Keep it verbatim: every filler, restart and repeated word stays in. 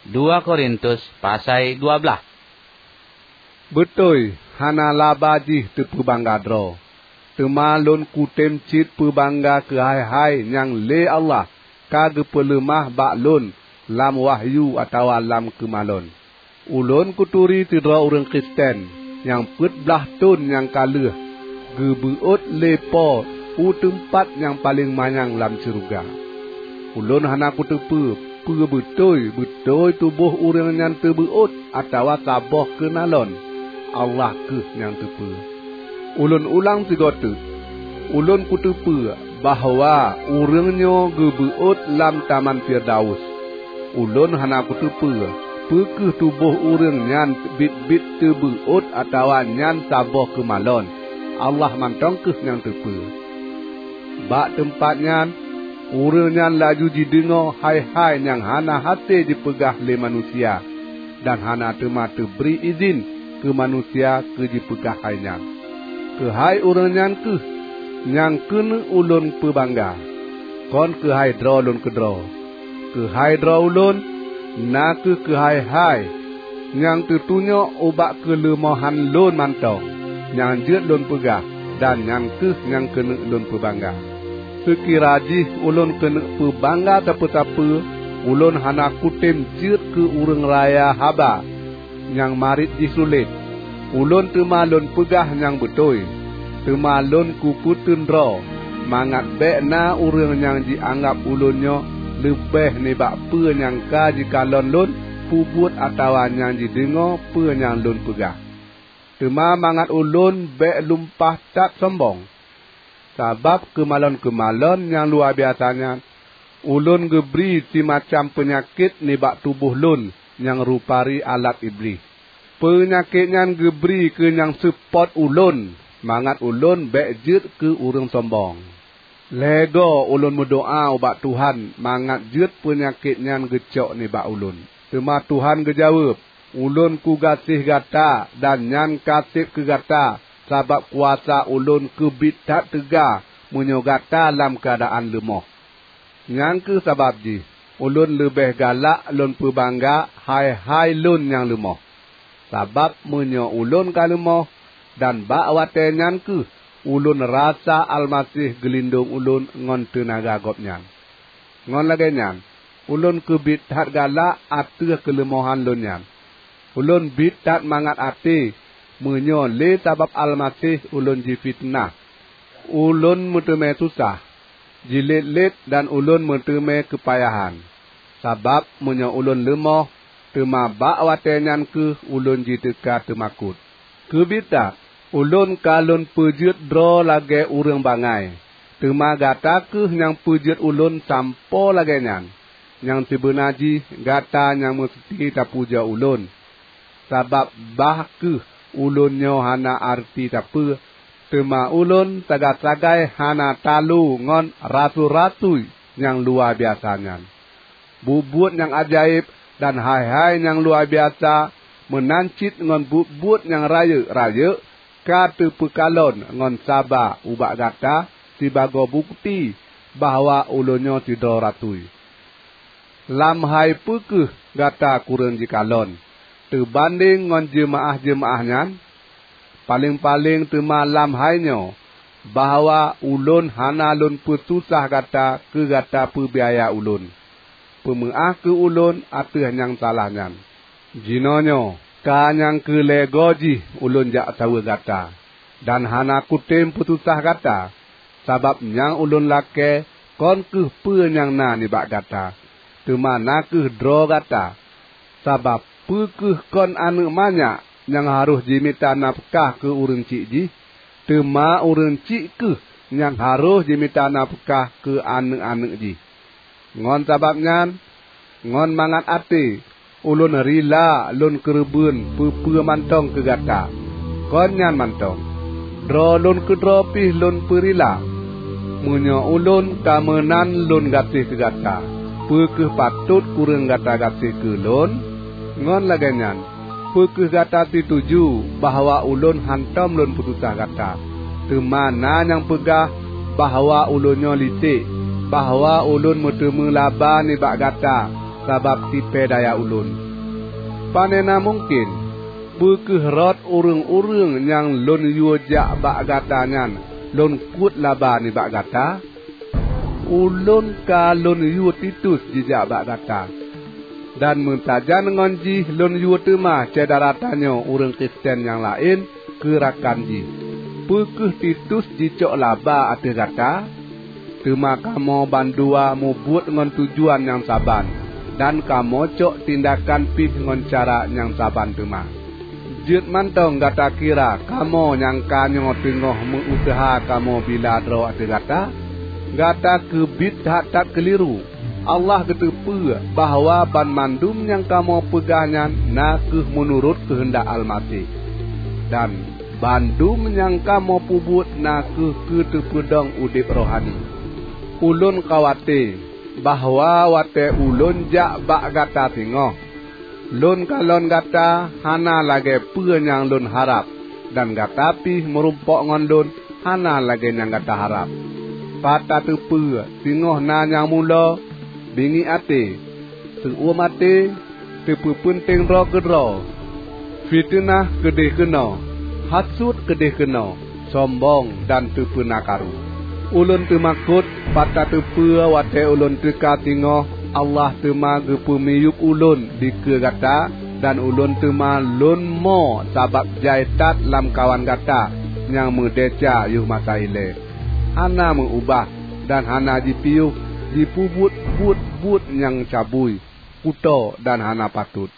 dua Korintus pasal dua belas. Betul, hana labajih tu perbangga dro. Temalun kutem cit perbangga ke hai-hai yang le Allah kage pelemah baklun lam wahyu atau lam kemalon. Ulun kuturi tidra orang Kristen yang put belah tun yang kaluh gebeut lepo u tempat yang paling manyang lam syurga. Ulun hana kutepe pe betul betul tubuh orang yang terbeut atau saboh kenalon Allah ke yang tepe. Ulun ulang tiga tu. Ulun kutepe bahawa orangnya gebeut lam taman Firdaus. Ulun hana kutepe pekeh tubuh orang yang bit-bit terbeut atau yang saboh kemalon Allah mantong ke yang tepe. Bak tempatnya orang yang laju didengar hai-hai yang hana hati dipegah le manusia dan hana tema beri izin ke manusia ke dipegah hainya. Ke hai orang yang ke yang kena ulun perbangga. Kon ke hai dra ulun ke dra. Ke hai dra ulun na ke ke hai-hai yang tertunya ubak kelemahan lun mantong yang jet lun pegah dan yang ke yang kena ulun perbangga. Sekiraji ulun kena perbangga tapi-tapi ulun hana kutem jet ke urang raya haba yang marit disulit. Ulun temalun pegah yang betul. Temalun kuputun dra. Mangat bek na urang yang dianggap ulunnya lebih nebak pe yang ka jikalon lun pubut atau yang didengar pe yang lun pegah. Tema mangat ulun bek lumpah tak sombong. Sebab kemalon-kemalon yang luar biasanya ulun geberi si macam penyakit nebak tubuh lun yang rupari alat iblis. Penyakitnya geberi ke yang support ulun. Mangat ulun bekjet ke urang sombong. Lego ulun berdoa ubat Tuhan. Mangat jet penyakitnya gecok ni bak ulun. Tema Tuhan gejawab. Ulun ku gasih gata. Dan nyan kasih ke gata. Sebab kuasa ulun kebit tak tegah. Menyogata dalam keadaan lemah. Yang ke sebab ji. Ulun lebih galak ulun perbangga. Hai-hai lun yang lemah. Sebab menyo ulun kalemah dan bak watenyan ke ulun rasa Almasih gelindung ulun ngon tenaga gopnyan. Ngon lagi nyan, ulun ke bit hat galak atuh kelemahan lun nyan. Ulun bit tak mangat ati menyo le sebab Almasih ulun ji fitnah. Ulun meteme susah, jilit-lit dan ulun meteme kepayahan. Sebab menyo ulun lemah tema bak watenyan ke ulun jiteka temakut. Kebita ulun kalun pejut dro lagi urang bangai. Tema gata ke yang pejut ulun sampo lagi nyan. Yang sebenaji gata yang mesti tapuja ulun. Sebab bah ke ulunnya hana arti tapu. Tema ulun tagat-tagai hana talu ngon ratu-ratu yang luar biasanya. Bubut yang ajaib dan hai-hai yang luar biasa menancit ngon but-but yang raya-raya kata pekalon ngon sabar ubak gata sebagai bukti bahawa ulunnya tidak ratui. Lam hai pekeh gata kurang jikalon. Terbanding ngon jemaah-jemaahnya paling-paling tema lam hainya bahawa ulun hana lun pesusah gata ke gata perbiaya ulun. Pemeah ke ulun atuh yang salahnya. Jinonyo ka yang ke legoji ulun jak tahu gata. Dan hana kutem putusah gata. Sebab yang ulun lake kon ke pe yang na ni bak gata. Temana ke dro gata. Sebab pe ke kon anu banyak yang harus dimita nafkah ke urang cik ji. Tema urang cik ke yang harus dimita nafkah ke anu-anu ji. Ngon sababnya, ngon mangat ati, ulun rila, lun kerebun, pupu mantong ke gata. Konyan mantong. Dro lun ke dropih lun perila. Munyo ulun kamenan lun gatih ke gata. Pekeh patut kurang gata gatih ke lun. Ngon laganyan. Pekeh gata dituju bahawa ulun hantam lun putusah gata. Temana yang pegah bahawa ulunnya licik. Bahawa ulun metemu laba ni bak gata. sabab tipe daya ulun. Panena mungkin berkehrot urung-urung yang lon yuojak bak gatanyan lon kut laba ni bak gata. Ulun ka lon yu titus jijak bak gata. Dan mentajan ngonji lon yu tema cedaratanyo urung Kristen yang lain kerakan ji. Pekeh titus jicok laba ate gata. Tema kamo bandua mubut ngon tujuan yang saban. Dan kamo cok tindakan pih ngon cara yang saban tema. Jut mantong gata kira kamo yang kanyo tengah mengusaha kamo bila dro ate gata. Gata kebit tak keliru. Allah ketepu bahawa ban mandum yang kamo pegahnya nakeh menurut kehendak Al-Masih. Dan bandum yang kamo pubut nakeh ketepedong udip rohani. Ulun kawate bahawa wate ulun jak bak gata tingoh. Lun kalon gata hana lage pe yang lun harap. Dan gata pih merumpok ngon lun hana lage yang gata harap. Pata tepe tingoh na yang mula bingi ate. Seuo mate tepe penting ro kedro. Fitnah kedeh kena. Hasud kedeh kena. Sombong dan tepe nakaru. Ulun temakut pata tepe wate ulun teka tingoh Allah tema gepemiyuk ulun di kegata dan ulun tema lun mo sabab jaitat lam kawan gata yang mendeca yuh masa ile. Hana mengubah dan hana dipiuh dipubut but-but yang cabui, kuto dan hana patut.